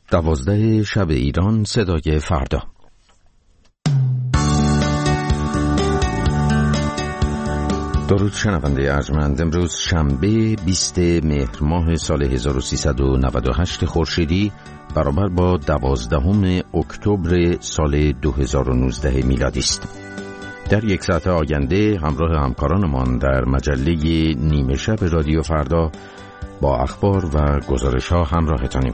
12 شب ایران، صدای فردا. درود شنونده ارجمند. امروز شنبه 20 مهر ماه سال 1398 خورشیدی برابر با 12 اکتبر سال 2019 میلادی است. در یک ساعت آینده همراه همکارانمان در مجله نیمه شب رادیو فردا با اخبار و گزارش‌ها همراهتانیم.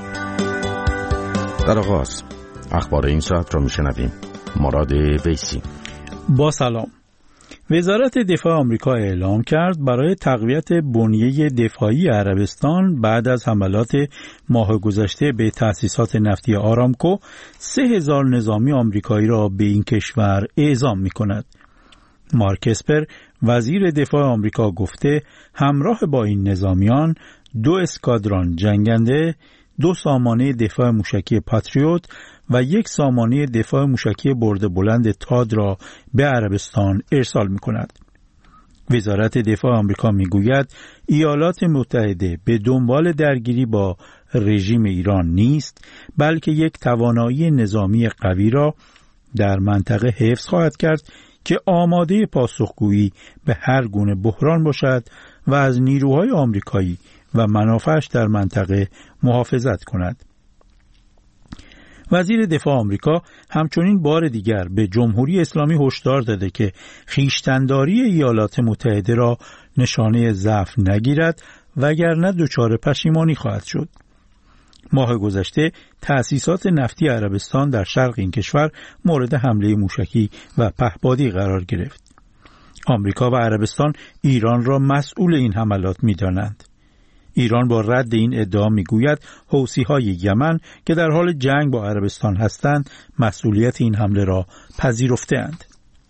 در آغاز اخبار این ساعت را میشنویم. مراد ویسی. با سلام. وزارت دفاع آمریکا اعلام کرد برای تقویت بنیه دفاعی عربستان بعد از حملات ماه گذشته به تأسیسات نفتی آرامکو 3000 نظامی آمریکایی را به این کشور اعزام می‌کند. مارک اسپر وزیر دفاع آمریکا گفته همراه با این نظامیان 2 اسکادران جنگنده، 2 سامانه دفاع موشکی پاتریوت و 1 سامانه دفاع موشکی برد بلند تاد را به عربستان ارسال می‌کند. وزارت دفاع آمریکا می‌گوید ایالات متحده به دنبال درگیری با رژیم ایران نیست، بلکه یک توانایی نظامی قوی را در منطقه حفظ خواهد کرد که آماده پاسخگویی به هر گونه بحران باشد و از نیروهای آمریکایی و منافعش در منطقه محافظت کند. وزیر دفاع آمریکا همچنین بار دیگر به جمهوری اسلامی هشدار داده که خویشتن‌داری ایالات متحده را نشانه ضعف نگیرد وگرنه دچار پشیمانی خواهد شد. ماه گذشته تأسیسات نفتی عربستان در شرق این کشور مورد حمله موشکی و پهپادی قرار گرفت. آمریکا و عربستان ایران را مسئول این حملات می‌دانند. ایران با رد این ادعا میگوید حوثی‌های یمن که در حال جنگ با عربستان هستند مسئولیت این حمله را پذیرفته‌اند.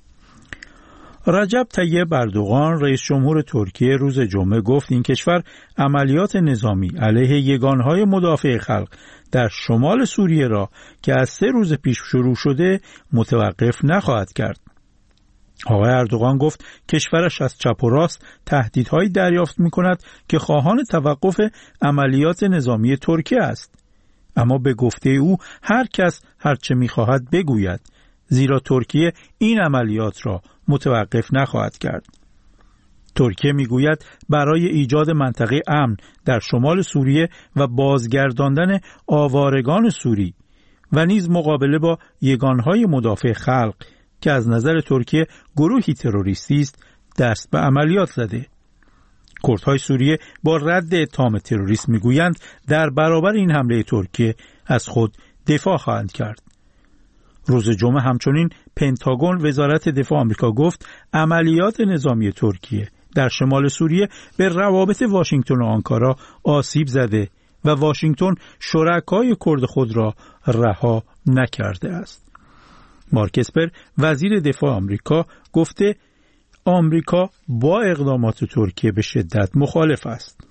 رجب طیب اردوغان رئیس جمهور ترکیه روز جمعه گفت این کشور عملیات نظامی علیه یگانهای مدافع خلق در شمال سوریه را که از 3 روز پیش شروع شده متوقف نخواهد کرد. آقای اردوغان گفت کشورش از چپ و راست تهدیدهایی دریافت می‌کند که خواهان توقف عملیات نظامی ترکیه است. اما به گفته او هر کس هر چه می‌خواهد بگوید، زیرا ترکیه این عملیات را متوقف نخواهد کرد. ترکیه می‌گوید برای ایجاد منطقه امن در شمال سوریه و بازگرداندن آوارگان سوری و نیز مقابله با یگانهای مدافع خلق که از نظر ترکیه گروهی تروریستی است دست به عملیات زده. کردهای سوریه با رد اتهام تروریسم میگویند در برابر این حمله ترکیه از خود دفاع خواهند کرد. روز جمعه همچنین پنتاگون وزارت دفاع آمریکا گفت عملیات نظامی ترکیه در شمال سوریه به روابط واشنگتن و آنکارا آسیب زده و واشنگتن شرکای کرد خود را رها نکرده است. مارک اسپر وزیر دفاع آمریکا گفته آمریکا با اقدامات ترکیه به شدت مخالف است.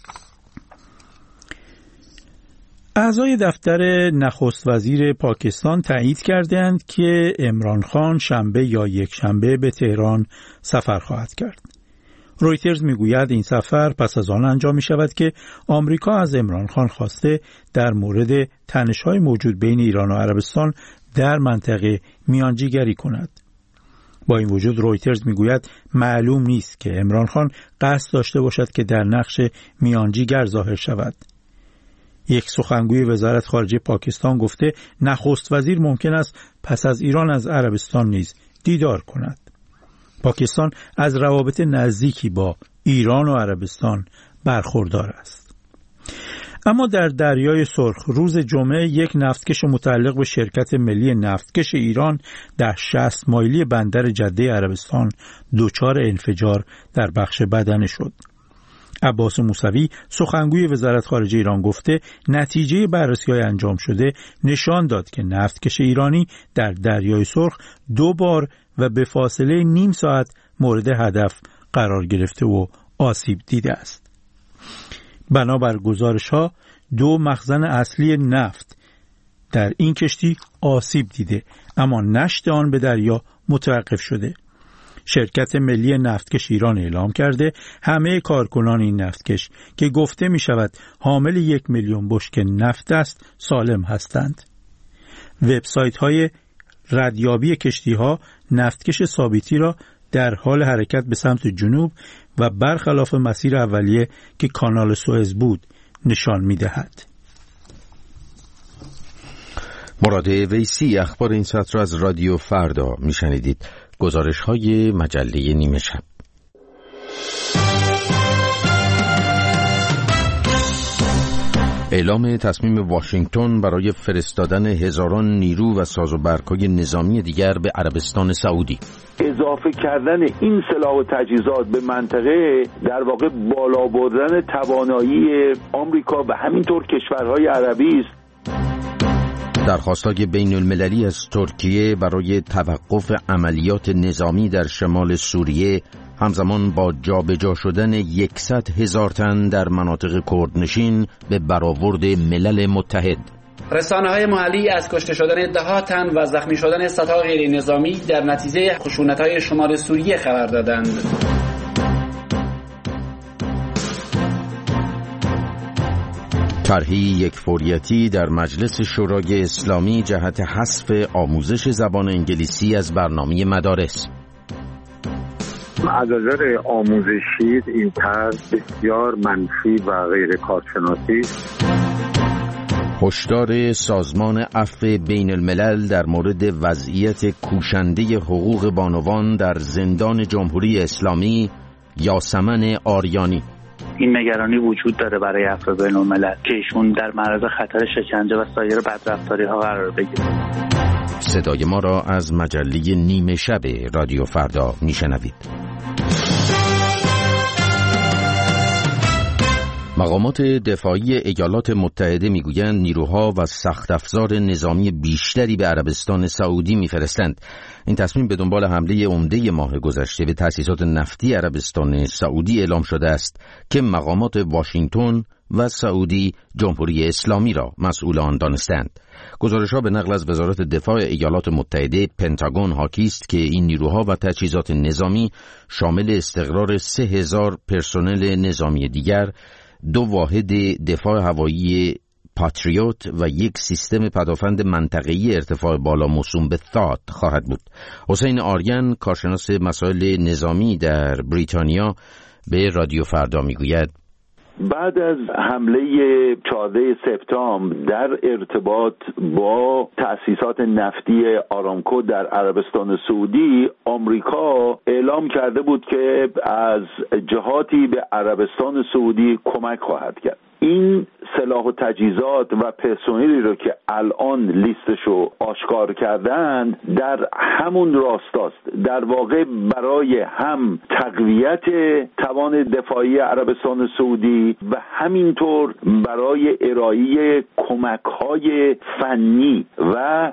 اعضای دفتر نخست وزیر پاکستان تایید کردند که عمران خان شنبه یا یک شنبه به تهران سفر خواهد کرد. رویترز میگوید این سفر پس از آن انجام می شود که آمریکا از عمران خان خواسته در مورد تنش‌های موجود بین ایران و عربستان در منطقه میانجیگری کند. با این وجود رویترز میگوید معلوم نیست که عمران خان قصد داشته باشد که در نقش میانجیگر ظاهر شود. یک سخنگوی وزارت خارجه پاکستان گفته نخست وزیر ممکن است پس از ایران از عربستان نیز دیدار کند. پاکستان از روابط نزدیکی با ایران و عربستان برخوردار است. اما در دریای سرخ روز جمعه یک نفتکش متعلق به شرکت ملی نفتکش ایران در 60 مایلی بندر جده عربستان دچار انفجار در بخش بدنه شد. عباس موسوی سخنگوی وزارت خارجه ایران گفته نتیجه بررسی‌های انجام شده نشان داد که نفتکش ایرانی در دریای سرخ 2 بار و به فاصله نیم ساعت مورد هدف قرار گرفته و آسیب دیده است. بنابر گزارش‌ها 2 مخزن اصلی نفت در این کشتی آسیب دیده اما نشت آن به دریا متوقف شده. شرکت ملی نفتکش ایران اعلام کرده همه کارکنان این نفتکش که گفته می شود حامل 1 میلیون بشکه نفت است سالم هستند. وبسایت های ردیابی کشتی ها نفتکش ثابتی را در حال حرکت به سمت جنوب و برخلاف مسیر اولیه که کانال سوئز بود نشان می دهد. مراد ویسی اخبار این ساعت را از رادیو فردا می شنیدید. گزارش های مجله نیمه شب. اعلام تصمیم واشنگتن برای فرستادن هزاران نیرو و سازوبرگ‌های نظامی دیگر به عربستان سعودی. اضافه کردن این سلاح و تجهیزات به منطقه در واقع بالا بردن توانایی آمریکا و همینطور کشورهای عربی است. درخواست‌های بین المللی از ترکیه برای توقف عملیات نظامی در شمال سوریه همزمان با جابجا شدن 100,000 تن در مناطق کردنشین به برآورد ملل متحد. رسانه‌های محلی از کشته شدن 10 تن و زخمی شدن صدها غیر نظامی در نتیجه خشونت‌های شمال سوریه خبر دادند. طرحی یکفوریتی در مجلس شورای اسلامی جهت حذف آموزش زبان انگلیسی از برنامه مدارس. از نظر آموزشی این طرح بسیار منفی و غیر کارشناسی. هشدار سازمان عفو بین الملل در مورد وضعیت کوشنده حقوق بانوان در زندان جمهوری اسلامی یاسمن آریانی. این نگرانی وجود داره برای عفو بین الملل که ایشون در معرض خطر شکنجه و سایر بدرفتاری ها قرار بگیره. صدای ما را از مجله نیمه شب رادیو فردا میشنوید. مقامات دفاعی ایالات متحده میگویند نیروها و سخت افزار نظامی بیشتری به عربستان سعودی میفرستند. این تصمیم به دنبال حمله عمده ماه گذشته به تأسیسات نفتی عربستان سعودی اعلام شده است که مقامات واشنگتن و سعودی جمهوری اسلامی را مسئول آن دانستند. گزارش‌ها به نقل از وزارت دفاع ایالات متحده پنتاگون حاکی است که این نیروها و تجهیزات نظامی شامل استقرار 3,000 پرسنل نظامی دیگر، 2 واحد دفاع هوایی پاتریوت و 1 سیستم پدافند منطقه‌ای ارتفاع بالا موسوم به ثاد خواهد بود. حسین آریان کارشناس مسائل نظامی در بریتانیا به رادیو فردا میگوید بعد از حمله 14 سپتامبر در ارتباط با تأسیسات نفتی آرامکو در عربستان سعودی، آمریکا اعلام کرده بود که از جهاتی به عربستان سعودی کمک خواهد کرد. این سلاح و تجهیزات و پرسنلی رو که الان لیستشو آشکار کردند در همون راستاست، در واقع برای هم تقویت توان دفاعی عربستان سعودی و همینطور برای ارائه کمک‌های فنی و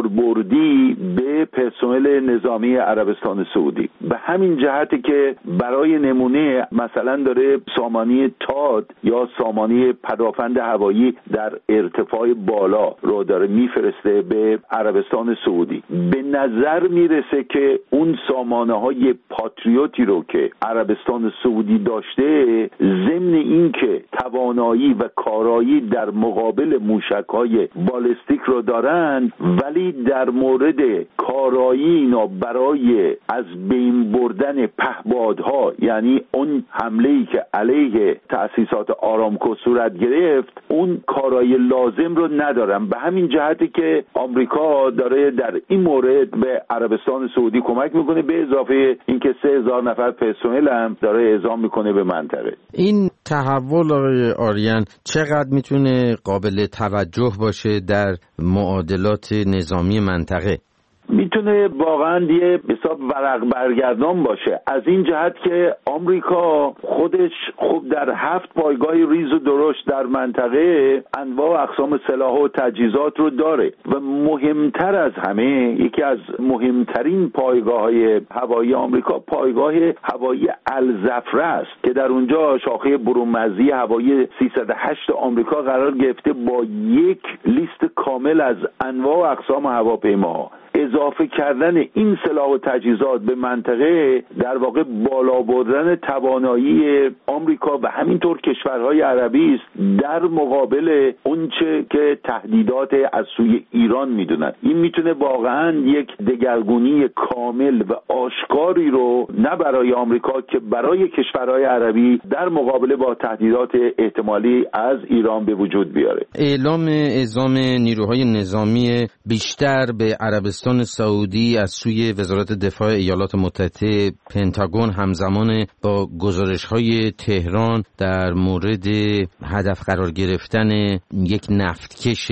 کاربردی به پرسنل نظامی عربستان سعودی. به همین جهته که برای نمونه مثلا داره سامانی تاد یا سامانی پدافند هوایی در ارتفاع بالا رو داره میفرسته به عربستان سعودی. به نظر میرسه که اون سامانه‌های پاتریوتی رو که عربستان سعودی داشته، ضمن این که توانایی و کارایی در مقابل موشک‌های بالستیک رو دارن، ولی در مورد کارایی اینا برای از بین بردن پهپادها، یعنی اون حمله‌ای که علیه تأسیسات آرامکو صورت گرفت، اون کارایی لازم رو ندارن. به همین جهتی که آمریکا داره در این مورد به عربستان سعودی کمک میکنه، به اضافه اینکه 3,000 نفر پرسنل هم داره اعزام میکنه به منطقه. این تحول آقای آریان چقدر میتونه قابل توجه باشه در معادلات نظامی منطقه؟ میتونه واقعا یه حساب ورق برگردان باشه، از این جهت که آمریکا خودش خب در 7 پایگاه ریز و درشت در منطقه انواع و اقسام سلاح و تجهیزات رو داره و مهمتر از همه، یکی از مهمترین پایگاه‌های هوایی آمریکا پایگاه هوایی الزفره است که در اونجا شاخه برون‌مرزی هوایی 308 آمریکا قرار گرفته با یک لیست کامل از انواع و اقسام هواپیماها. اضافه کردن این سلاح و تجهیزات به منطقه در واقع بالا بردن توانایی آمریکا و همینطور کشورهای عربی است در مقابل اونچه که تهدیدات از سوی ایران میدونن. این میتونه واقعا یک دگرگونی کامل و آشکاری رو نه برای آمریکا که برای کشورهای عربی در مقابله با تهدیدات احتمالی از ایران به وجود بیاره. اعلام اعزام نیروهای نظامی بیشتر به عربستان سعودی از سوی وزارت دفاع ایالات متحده پنتاگون همزمان با گزارش‌های تهران در مورد هدف قرار گرفتن یک نفتکش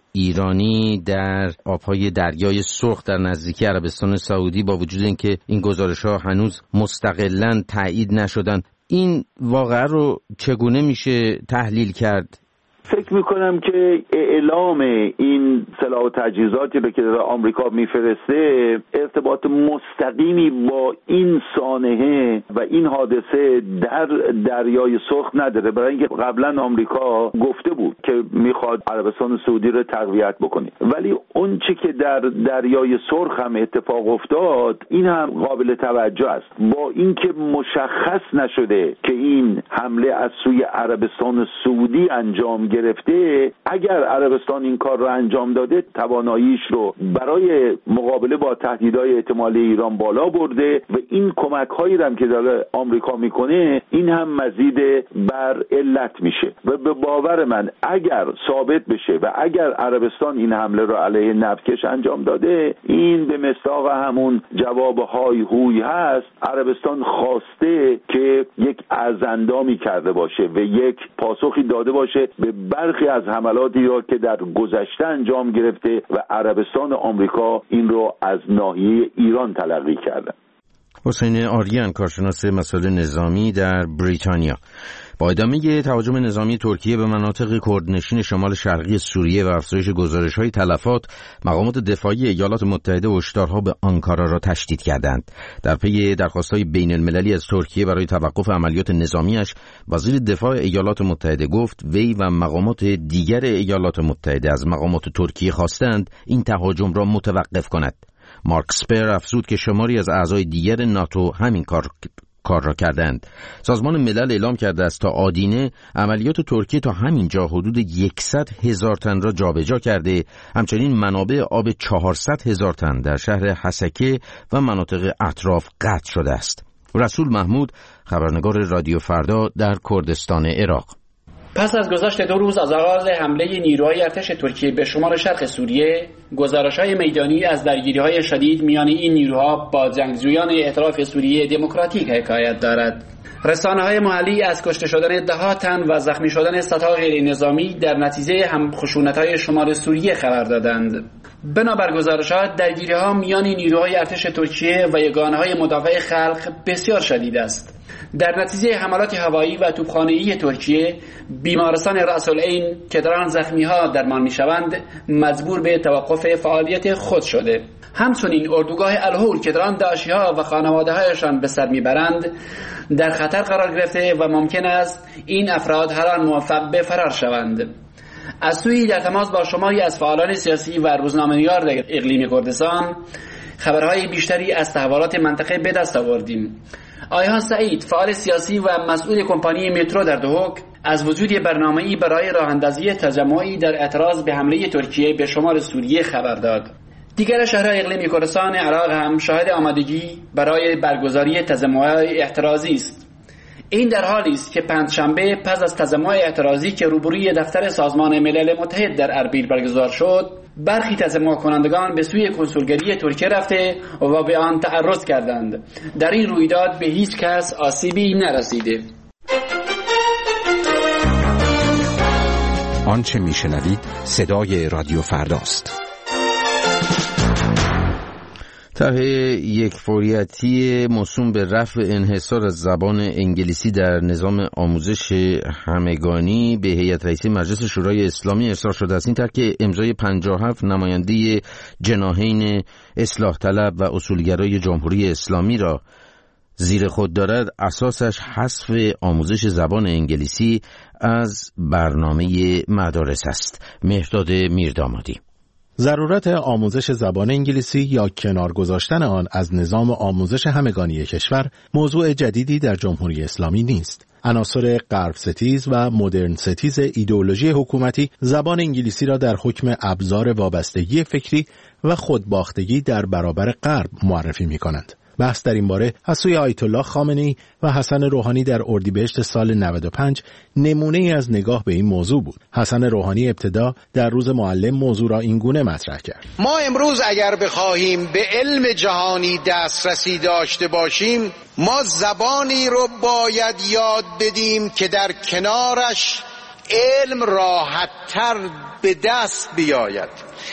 ایرانی در آبهای دریای سرخ در نزدیکی عربستان سعودی، با وجود اینکه این گزارش‌ها هنوز مستقلاً تایید نشدن، این واقعه رو چگونه میشه تحلیل کرد؟ فکر میکنم که اعلام این سلاح و تجهیزاتی رو که در آمریکا میفرسته ارتباط مستقیمی با این سانحه و این حادثه در دریای سرخ نداره، برای اینکه قبلا آمریکا گفته بود که میخواد عربستان سعودی رو تقویت بکنه، ولی اون چی که در دریای سرخ هم اتفاق افتاد این هم قابل توجه است. با اینکه مشخص نشده که این حمله از سوی عربستان سعودی انجام گرفته، اگر عربستان این کار رو انجام داده تواناییش رو برای مقابله با تهدیدهای احتمالی ایران بالا برده و این کمک‌هایی هم که داره آمریکا میکنه این هم مزید بر علت میشه و به باور من اگر ثابت بشه و اگر عربستان این حمله رو علیه نفتکش انجام داده، این به مصداق همون جواب های هوی هست. عربستان خواسته که یک ارزندامی کرده باشه و یک پاسخی داده باشه به برخی از حملاتی را که در گذشته انجام گرفته و عربستان و آمریکا این رو از ناحیه ایران تلقی کردن. حسین آریان، کارشناس مسائل نظامی در بریتانیا. با ادامه تهاجم نظامی ترکیه به مناطق کردنشین شمال شرقی سوریه و افزایش گزارش‌های تلفات، مقامات دفاعی ایالات متحده هشدارها به آنکارا را تشدید کردند. در پی درخواست‌های بین‌المللی از ترکیه برای توقف عملیات نظامیش، وزیر دفاع ایالات متحده گفت وی و مقامات دیگر ایالات متحده از مقامات ترکیه خواستند این تهاجم را متوقف کند. مارک اسپر افزود که شماری از اعضای دیگر ناتو همین کار را کردند. سازمان ملل اعلام کرده است تا آدینه عملیات ترکیه تا همین جا حدود 100,000 تن را جابجا کرده، همچنین منابع آب 400,000 تن در شهر حسکه و مناطق اطراف قطع شده است. رسول محمود، خبرنگار رادیو فردا در کردستان عراق. پس از گذشت 2 روز از آغاز حمله نیروهای ارتش ترکیه به شمال شرق سوریه، گزارش‌های میدانی از درگیری‌های شدید میان این نیروها با جنگجویان ائتلاف سوریه دموکراتیک حکایت دارد. رسانه‌های محلی از کشته شدن 10 تن و زخمی شدن صدها غیر نظامی در نتیجه خشونت‌های شمال سوریه خبر دادند. بنابر گزارشات، درگیری‌ها میان نیروهای ارتش ترکیه و یگانه‌های مدافع خلق بسیار شدید است. در نتیجه حملات هوایی و توپخانه‌ای ترکیه، بیمارستان رأس العین که در آن زخمی‌ها درمان می‌شوند مجبور به توقف فعالیت خود شده. همچنین اردوگاه الهول که در آن داعشی‌ها و خانواده‌هایشان به سر می‌برند در خطر قرار گرفته و ممکن است این افراد هر آن موفق به فرار شوند. از سوی در تماس با شماری از فعالان سیاسی و روزنامه‌نگار در اقلیم کردستان، خبرهای بیشتری از تحولات منطقه به دست آوردیم. آیهان سعید، فعال سیاسی و مسئول کمپانی مترو در دهوک، از وجود برنامه‌ای برای راه‌اندازی تجمعی در اعتراض به حمله ترکیه به شمال سوریه خبر داد. دیگر شهرهای اقلیم کردستان عراق هم شاهد آمادگی برای برگزاری تجمع‌های اعتراضی است. این در حالی است که پنجشنبه پس از تجمع اعتراضی که روبروی دفتر سازمان ملل متحد در اربیل برگزار شد، برخی تجمع کنندگان به سوی کنسولگری ترکیه رفته و به آن تعرض کردند. در این رویداد به هیچ کس آسیبی نرسیده. آنچه میشنوید صدای رادیو فرداست. طرح یک فوریتی موسوم به رفع انحصار از زبان انگلیسی در نظام آموزش همگانی به هیئت رئیسه مجلس شورای اسلامی ارسال شده است. این طرح که امضای 57 نماینده جناحین اصلاح طلب و اصولگرای جمهوری اسلامی را زیر خود دارد، اساسش حذف آموزش زبان انگلیسی از برنامه مدارس است. مهرداد میردامادی. ضرورت آموزش زبان انگلیسی یا کنار گذاشتن آن از نظام آموزش همگانی کشور موضوع جدیدی در جمهوری اسلامی نیست. عناصر غرب ستیز و مدرن ستیز ایدئولوژی حکومتی زبان انگلیسی را در حکم ابزار وابستگی فکری و خودباختگی در برابر غرب معرفی می‌کنند. بحث در این باره از سوی آیت الله خامنه‌ای و حسن روحانی در اردیبهشت سال 95 نمونه‌ای از نگاه به این موضوع بود. حسن روحانی ابتدا در روز معلم موضوع را این گونه مطرح کرد: ما امروز اگر بخواهیم به علم جهانی دسترسی داشته باشیم، ما زبانی رو باید یاد بدیم که در کنارش علم راحت‌تر به دست بیاید.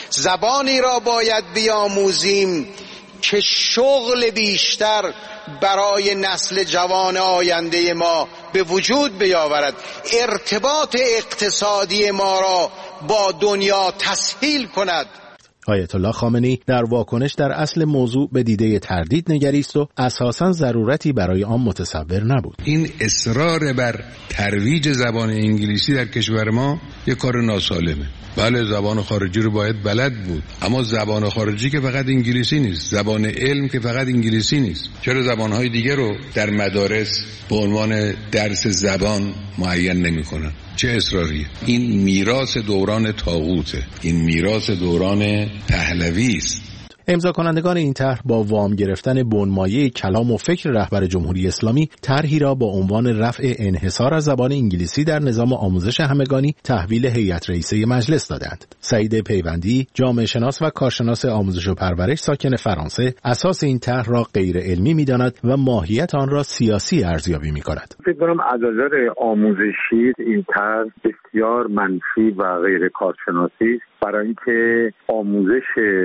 زبانی را باید بیاموزیم که شغل بیشتر برای نسل جوان آینده ما به وجود بیاورد، ارتباط اقتصادی ما را با دنیا تسهیل کند. آیت الله خامنه‌ای در واکنش در اصل موضوع به دیده تردید نگریست و اساساً ضرورتی برای آن متصور نبود. این اصرار بر ترویج زبان انگلیسی در کشور ما یک کار ناسالمه. بله، زبان خارجی رو باید بلد بود، اما زبان خارجی که فقط انگلیسی نیست، زبان علم که فقط انگلیسی نیست. چرا زبانهای دیگه رو در مدارس به عنوان درس زبان معین نمی‌کنن؟ چه اصراریه؟ این میراث دوران طاغوته، این میراث دوران پهلوی است. امضا کنندگان این طرح با وام گرفتن بنمایه کلام و فکر رهبر جمهوری اسلامی طرحی را با عنوان رفع انحصار از زبان انگلیسی در نظام آموزش همگانی تحویل هیئت رئیسه مجلس دادند. سعید پیوندی، جامعه شناس و کارشناس آموزش و پرورش ساکن فرانسه، اساس این طرح را غیر علمی می‌داند و ماهیت آن را سیاسی ارزیابی می‌کند. فکر کنم از نظر آموزشی این طرح بسیار منفی و غیر کارشناسی است، برای اینکه آموزش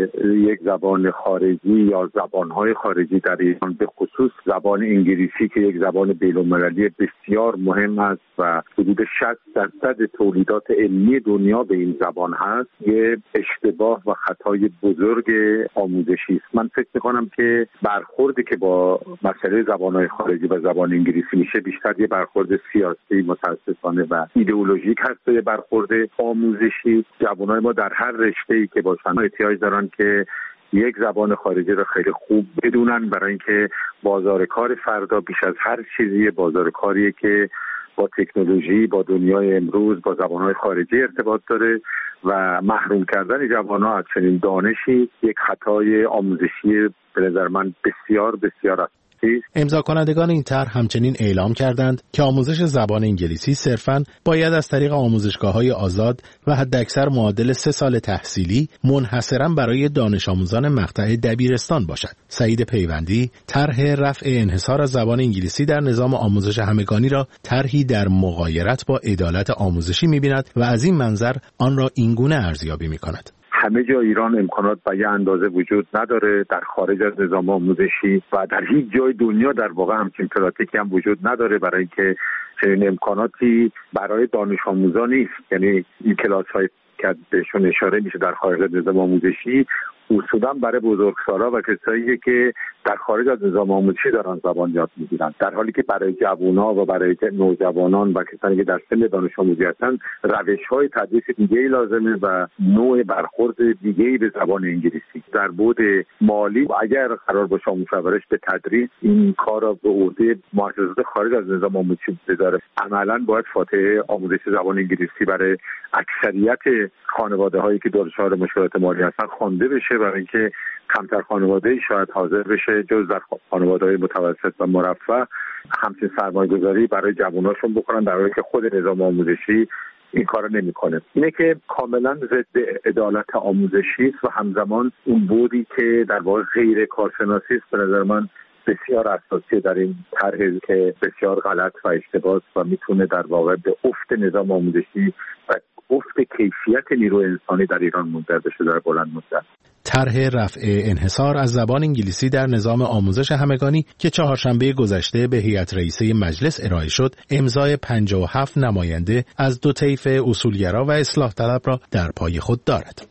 یک زبان خارجی یا زبانهای خارجی در ایران، به خصوص زبان انگلیسی که یک زبان بین‌المللی بسیار مهم است و حدود 60% تولیدات علمی دنیا به این زبان هست، یه اشتباه و خطای بزرگ آموزشی است. من فکر می‌کنم که برخوردی که با مسئله زبانهای خارجی و زبان انگلیسی میشه بیشتر یه برخورد سیاسی متاسفانه و ایدئولوژیک هست. یه برخورد آموزشی جوانای ما در هر رشته‌ای که باشن احتیاج دارن که یک زبان خارجی رو خیلی خوب بدونن، برای اینکه بازار کار فردا بیش از هر چیزی بازار کاریه که با تکنولوژی، با دنیای امروز، با زبان‌های خارجی ارتباط داره و محروم کردن جوان‌ها از چنین دانشی یک خطای آموزشی به نظر من بسیار بسیار امضا کنندگان این طرح همچنین اعلام کردند که آموزش زبان انگلیسی صرفاً باید از طریق آموزشگاه‌های آزاد و حداکثر معادل 3 سال تحصیلی منحصراً برای دانش آموزان مقطع دبیرستان باشد. سعید پیوندی طرح رفع انحصار از زبان انگلیسی در نظام آموزش همگانی را طرحی در مغایرت با عدالت آموزشی می‌بیند و از این منظر آن را اینگونه ارزیابی می‌کند: همه جا ایران امکانات به یه اندازه وجود نداره در خارج از نظام آموزشی و در هیچ جای دنیا در واقع همچین پراتیکی هم وجود نداره، برای اینکه چنین امکاناتی برای دانش آموزان نیست. یعنی این کلاس‌های که بهشون اشاره میشه در خارج از نظام آموزشی اصولاً برای بزرگسالا و کسایی که در خارج از نظام آموزشی دارن زبان یاد میگیرن، در حالی که برای جوان‌ها و برای نوجوانان و کسانی که در سن دانش آموزی هستن روش‌های تدریس دیگه‌ای لازمه و نوع برخورد دیگه‌ای به زبان انگلیسی. در بعد مالی اگر قرار باشه آموزش و پرورش به تدریج این کار را به عهده مؤسسات خارج از نظام آموزشی بذاره، عملاً باید فاتحه آموزش زبان انگلیسی برای اکثریت خانواده‌هایی که دچار مشکلات مالی هستن خوانده بشه، برای اینکه کمتر خانواده‌ای شاید حاضر بشه جز در خانواده‌های متوسط و مرفه همچین سرمایه‌گذاری برای جواناشون بکنن، در حالی که خود نظام آموزشی این کارو نمی‌کنه. اینه که کاملا ضد عدالت آموزشی است و همزمان اون بودی که در واقع غیر کارشناسی است به نظر من بسیار اساسی در این طرحی که بسیار غلط و اشتباه و میتونه در واقع به افت نظام آموزشی و افت کیفیت نیروی انسانی در ایران منجر بشه در بلند مدت. طرح رفع انحصار از زبان انگلیسی در نظام آموزش همگانی که چهارشنبه گذشته به هیئت رئیسه مجلس ارائه شد، امضای 57 نماینده از دو طیف اصولگرا و اصلاح طلب را در پای خود دارد.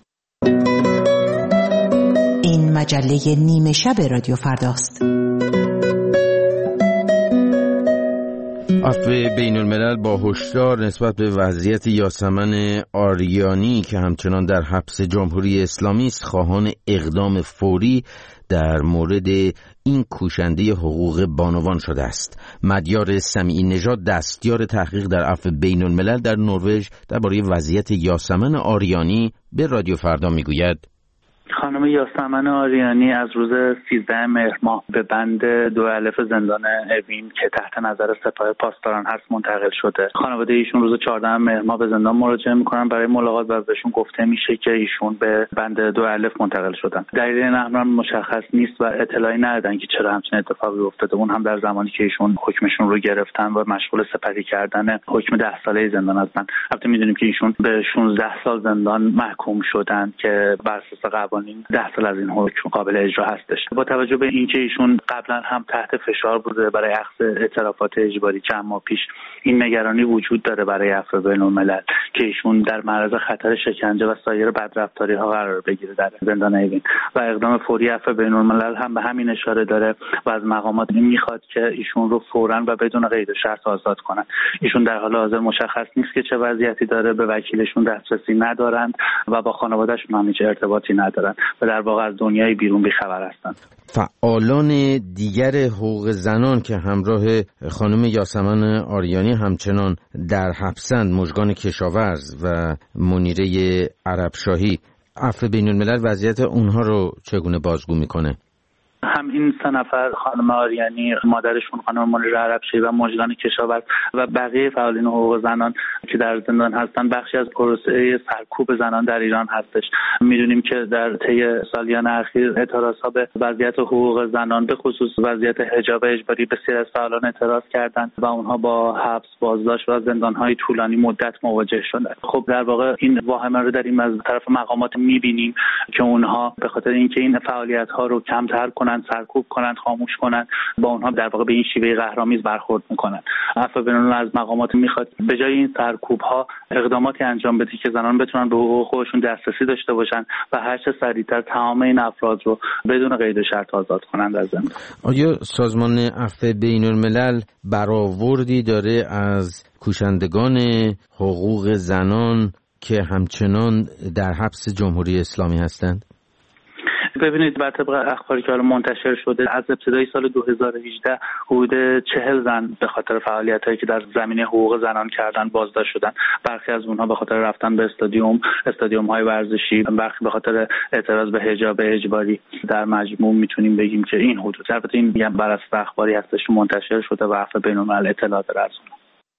این مجله نیمه شب رادیو فرداست. عفو بین الملل با هشدار نسبت به وضعیت یاسمن آریانی که همچنان در حبس جمهوری اسلامی است خواهان اقدام فوری در مورد این کوشنده حقوق بانوان شده است. مدیار سمیعی نژاد دستیار تحقیق در عفو بین الملل در نروژ درباره وضعیت یاسمن آریانی به رادیو فردا میگوید: خانم یاسمن آریانی از روز 13 مهر ماه به بند 2 الف زندان اوین که تحت نظر سپاه پاسداران هست منتقل شده. خانواده ایشون روز 14 مهر ماه به زندان مراجعه میکنن برای ملاقات و بهشون گفته میشه که ایشون به بند 2 الف منتقل شدن. دلیل این امر مشخص نیست و اطلاعی ندادن که چرا همچین اتفاقی افتاده. اون هم در زمانی که ایشون حکمشون رو گرفتن و مشغول سپری کردن حکم 10 ساله زندان هستن. البته میدونیم که ایشون به 16 سال زندان محکوم شدن که بر اساس قوانین 10 سال از این حکم قابل اجرا هستش. با توجه به اینکه ایشون قبلا هم تحت فشار بوده برای اخذ اعترافات اجباری چند ماه پیش، این نگرانی وجود داره برای عفو بین الملل که ایشون در معرض خطر شکنجه و سایر بدرفتاری ها قرار بگیره در زندان اوین و اقدام فوری عفو بین الملل هم به همین اشاره داره و از مقامات میخواد که ایشون رو فوراً و بدون قید و شرط آزاد کنن. ایشون در حال حاضر مشخص نیست که چه وضعیتی داره، به وکیلشون دسترسی ندارند و با خانواده‌شون هم هیچ ارتباطی ندارن و در واقع از دنیای بیرون بیخبر هستند. فعالان دیگر حقوق زنان که همراه خانم یاسمن آریانی همچنان در حبسند، مژگان کشاورز و منیره عربشاهی، عفو بین الملل وضعیت اونها رو چگونه بازگو میکنه؟ هم این 3 نفر، خانم آریانی، مادرشون خانم منیره عربشاهی و مژگان کشاورز و بقیه فعالین حقوق زنان که در زندان هستن، بخشی از پروسه سرکوب زنان در ایران هستش. میدونیم که در طی سالیان اخیر اعتراضها به وضعیت حقوق زنان، به خصوص وضعیت حجاب اجباری، بسیار از فعالان اعتراض کردند و اونها با حبس، بازداشت و زندان‌های طولانی مدت مواجه شدند. خب در واقع این واهمه رو داریم از طرف مقامات می‌بینیم که اونها به خاطر اینکه این فعالیت‌ها رو کمتر کنن، سرکوب کنند، خاموش کنند، با اونها در واقع به این شیوه قهرآمیز برخورد میکنند. عفو بین الملل از مقامات میخواد به جای این سرکوب ها اقداماتی انجام بده که زنان بتونن به حقوق خودشون دسترسی داشته باشن و هر چه سریعتر تمام این افراد رو بدون قید و شرط آزاد کنند از زندان. آیا سازمان عفو بین الملل برآوردی داره از کوشندگان حقوق زنان که همچنان در حبس جمهوری اسلامی هستند؟ ببینید، بر طبق اخباری که الان منتشر شده، از ابتدای سال 2018 حدود 40 زن به خاطر فعالیتایی که در زمینه حقوق زنان کردن بازداشت شدن. برخی از اونها به خاطر رفتن به استادیوم‌های ورزشی، برخی به خاطر اعتراض به حجاب اجباری. در مجموع میتونیم بگیم که این حدود، البته این بر اساس اخباری هستش منتشر شده و عفو بین الملل اطلاع داره از اونها.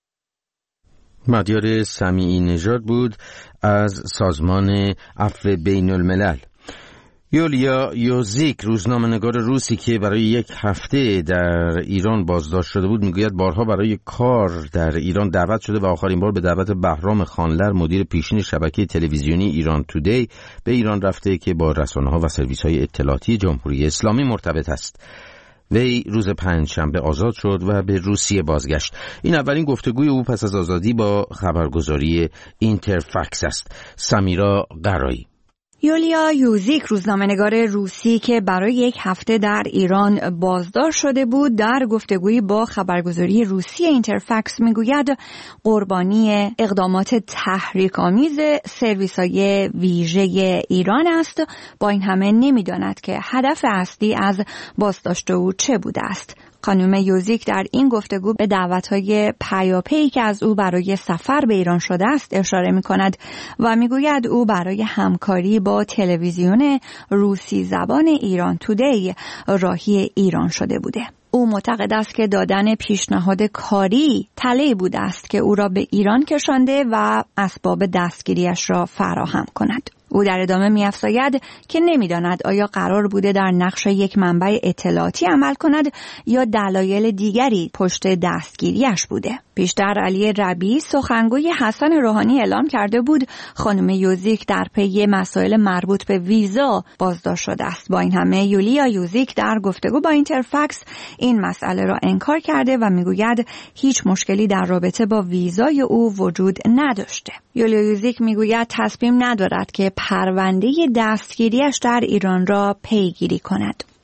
مدیار سمیعی نژاد بود از سازمان عفو بین الملل. یولیا یوزیک، روزنامه‌نگار روسی که برای 1 هفته در ایران بازداشت شده بود، میگوید بارها برای کار در ایران دعوت شده و آخرین بار به دعوت بهرام خانلر، مدیر پیشین شبکه تلویزیونی ایران تودی، به ایران رفته که با رسانه‌ها و سرویس‌های اطلاعاتی جمهوری اسلامی مرتبط است. وی روز 5 شنبه آزاد شد و به روسیه بازگشت. این اولین گفتگوی او پس از آزادی با خبرگزاری اینترفکس است. سمیرا قرایی. یولیا یوزیک، روزنامه‌نگار روسی که برای 1 هفته در ایران بازداشت شده بود، در گفتگویی با خبرگزاری روسی اینترفکس میگوید قربانی اقدامات تحریک‌آمیز سرویس‌های ویژه ایران است. با این همه نمی‌داند که هدف اصلی از بازداشت او چه بوده است. خانم یوزیک در این گفتگو به دعوت‌های پیاپی که از او برای سفر به ایران شده است اشاره می‌کند و می‌گوید او برای همکاری با تلویزیون روسی زبان ایران تودی راهی ایران شده بوده. او معتقد است که دادن پیشنهاد کاری تله‌ای بوده است که او را به ایران کشانده و اسباب دستگیریش را فراهم کند. او در ادامه می‌افزاید که نمی‌داند آیا قرار بوده در نقش یک منبع اطلاعاتی عمل کند یا دلایل دیگری پشت دستگیریش بوده. پیشتر علی ربیعی، سخنگوی حسن روحانی، اعلام کرده بود خانم یوزیک در پی مسائل مربوط به ویزا بازداشت شده است. با این همه یولیا یوزیک در گفتگو با اینترفکس این مسئله را انکار کرده و میگوید هیچ مشکلی در رابطه با ویزای او وجود نداشته. یولیا یوزیک میگوید تصمیم ندارد که پرونده دستگیریش در ایران را پیگیری کند.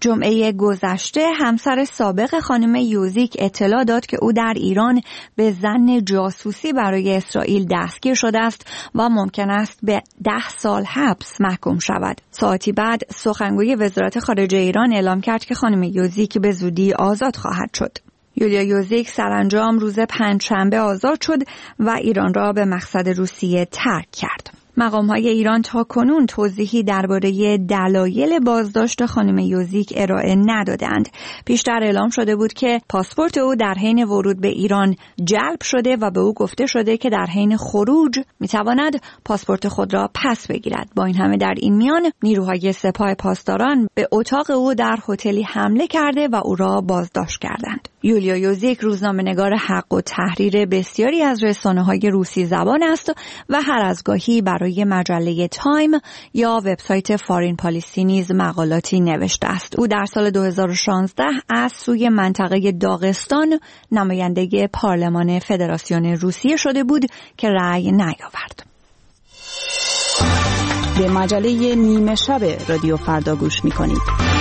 جمعه گذشته همسر سابق خانم یوزیک اطلاع داد که او در ایران به ظن جاسوسی برای اسرائیل دستگیر شده است و ممکن است به 10 سال حبس محکوم شود. ساعتی بعد سخنگوی وزارت خارجه ایران اعلام کرد که خانم یوزیک به زودی آزاد خواهد شد. یولیا یوزیک سرانجام روز پنجشنبه آزاد شد و ایران را به مقصد روسیه ترک کرد. مقام‌های ایران تا کنون توضیحی درباره دلایل بازداشت خانم یوزیک ارائه ندادند. پیشتر اعلام شده بود که پاسپورت او در حین ورود به ایران جلب شده و به او گفته شده که در حین خروج می‌تواند پاسپورت خود را پس بگیرد. با این همه در این میان نیروهای سپاه پاسداران به اتاق او در هتلی حمله کرده و او را بازداشت کردند. یولیا یوزیک روزنامه‌نگار حق و تحریر بسیاری از رسانه‌های روسی زبان است و هر از گاهی برای مجله تایم یا وبسایت فارین پالیسی نیز مقالاتی نوشته است. او در سال 2016 از سوی منطقه داغستان نماینده پارلمان فدراسیون روسیه شده بود که رأی نیاورد. به مجله نیمه شب رادیو فردا گوش می‌کنید.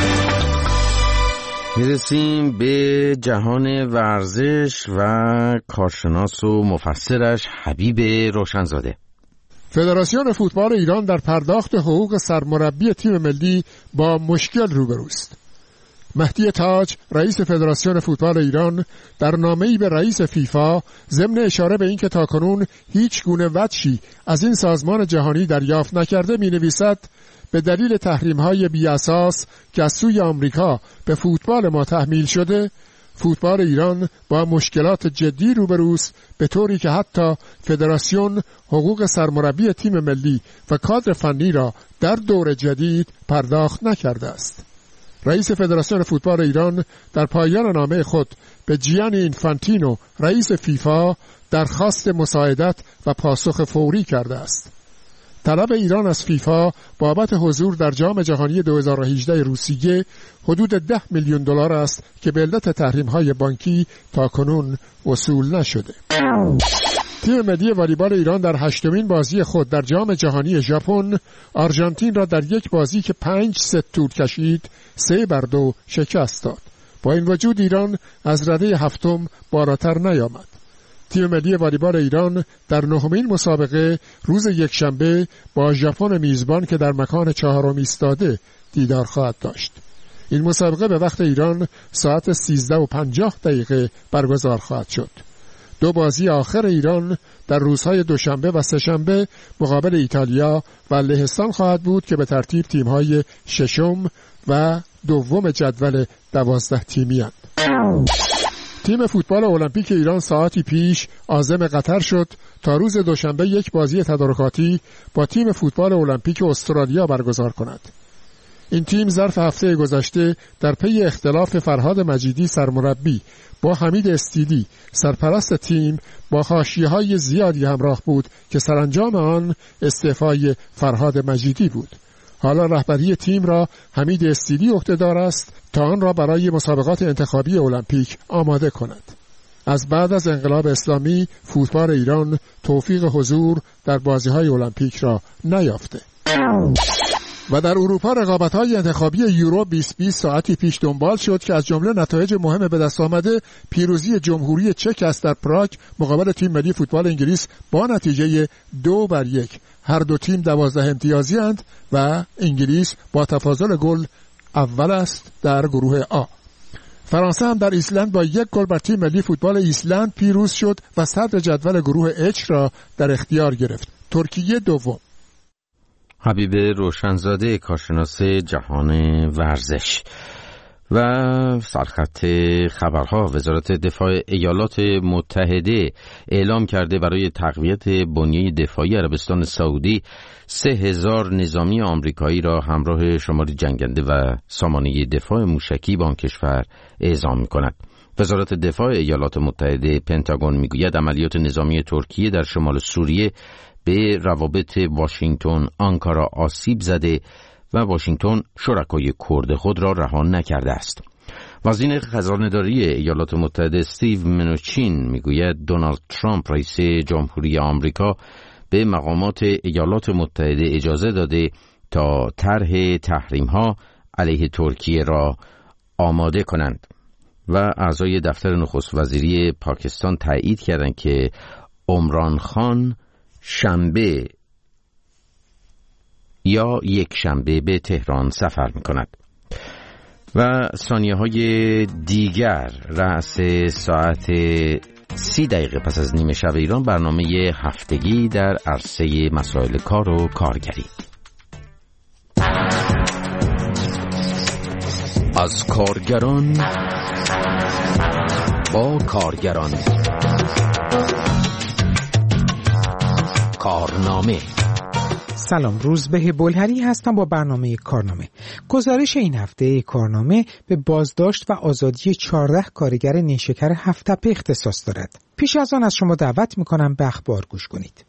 میرسیم به جهان ورزش و کارشناس و مفسرش حبیب روشنزاده. فدراسیون فوتبال ایران در پرداخت حقوق سرمربی تیم ملی با مشکل روبروست. مهدی تاج رئیس فدراسیون فوتبال ایران در نامه‌ای به رئیس فیفا ضمن اشاره به اینکه تاکنون هیچ گونه وجهی از این سازمان جهانی دریافت نکرده می‌نویسد به دلیل تحریم‌های بی‌اساس که از سوی آمریکا به فوتبال ما تحمیل شده، فوتبال ایران با مشکلات جدی روبروست، به طوری که حتی فدراسیون حقوق سرمربی تیم ملی و کادر فنی را در دور جدید پرداخت نکرده است. رئیس فدراسیون فوتبال ایران در پایان نامه خود به جیانی اینفانتینو رئیس فیفا درخواست مساعدت و پاسخ فوری کرده است. طلب ایران از فیفا بابت حضور در جام جهانی 2018 روسیه حدود 10 میلیون دلار است که به علت تحریم‌های بانکی تاکنون وصول نشده. تیم ملی والیبال ایران در 8مین بازی خود در جام جهانی ژاپن آرژانتین را در یک بازی که 5 ست طول کشید 3-2 شکست داد. با این وجود ایران از رده هفتم بالاتر نیامد. تیم ملی والیبال ایران در 9مین مسابقه روز یکشنبه با ژاپن میزبان که در مکان 4 ایستاده دیدار خواهد داشت. این مسابقه به وقت ایران ساعت 13:50 برگزار خواهد شد. 2 بازی آخر ایران در روزهای دوشنبه و سه‌شنبه مقابل ایتالیا و لهستان خواهد بود که به ترتیب تیم‌های ششم و دوم جدول 12 تیمی اند. تیم فوتبال المپیک ایران ساعتی پیش عازم قطر شد تا روز دوشنبه یک بازی تدارکاتی با تیم فوتبال المپیک استرالیا برگزار کند. این تیم ظرف هفته گذشته در پی اختلاف فرهاد مجیدی سرمربی با حمید استیلی سرپرست تیم با حاشیه‌های زیادی همراه بود که سرانجام آن استعفای فرهاد مجیدی بود. حالا رهبری تیم را حمید استیلی عهده‌دار است تا آن را برای مسابقات انتخابی المپیک آماده کند. از بعد از انقلاب اسلامی فوتبال ایران توفیق حضور در بازی‌های المپیک را نیافته. و در اروپا رقابت‌های انتخابی یورو 2020 ساعتی پیش دنبال شد که از جمله نتایج مهم به دست آمده پیروزی جمهوری چک است در پراگ مقابل تیم ملی فوتبال انگلیس با نتیجه 2-1. هر دو تیم 12 امتیازی اند و انگلیس با تفاضل گل اول است در گروه آ. فرانسه هم در ایسلند با 1 گل بر تیم ملی فوتبال ایسلند پیروز شد و صدر جدول گروه اچ را در اختیار گرفت. ترکیه دوم. حبیب روشنزاده کارشناس جهان ورزش. و سرخط خبرها: وزارت دفاع ایالات متحده اعلام کرده برای تقویت بنیه دفاعی عربستان سعودی 3000 نظامی آمریکایی را همراه شماری جنگنده و سامانه دفاع موشکی به آن کشور اعزام می‌کند. وزارت دفاع ایالات متحده پنتاگون میگوید عملیات نظامی ترکیه در شمال سوریه به روابط واشنگتن آنکارا آسیب زده و واشنگتن شرکای کرد خود را رها نکرده است. وزیر خزانه‌داری ایالات متحده استیو منوچین میگوید دونالد ترامپ رئیس جمهوری آمریکا به مقامات ایالات متحده اجازه داده تا طرح تحریم‌ها علیه ترکیه را آماده کنند و اعضای دفتر نخست وزیری پاکستان تایید کردند که عمران خان شنبه یا یک شنبه به تهران سفر می‌کند. و ثانیه‌های دیگر رأس ساعت 30 دقیقه پس از نیمه شب ایران برنامه هفتگی در عرصه مسائل کار و کارگری. از کارگران با کارگران، کارنامه. سلام، روزبه بلهری هستم با برنامه کارنامه. گزارش این هفته کارنامه به بازداشت و آزادی 14 کارگر نیشکر هفت‌تپه اختصاص دارد. پیش از آن از شما دعوت می‌کنم به اخبار گوش کنید.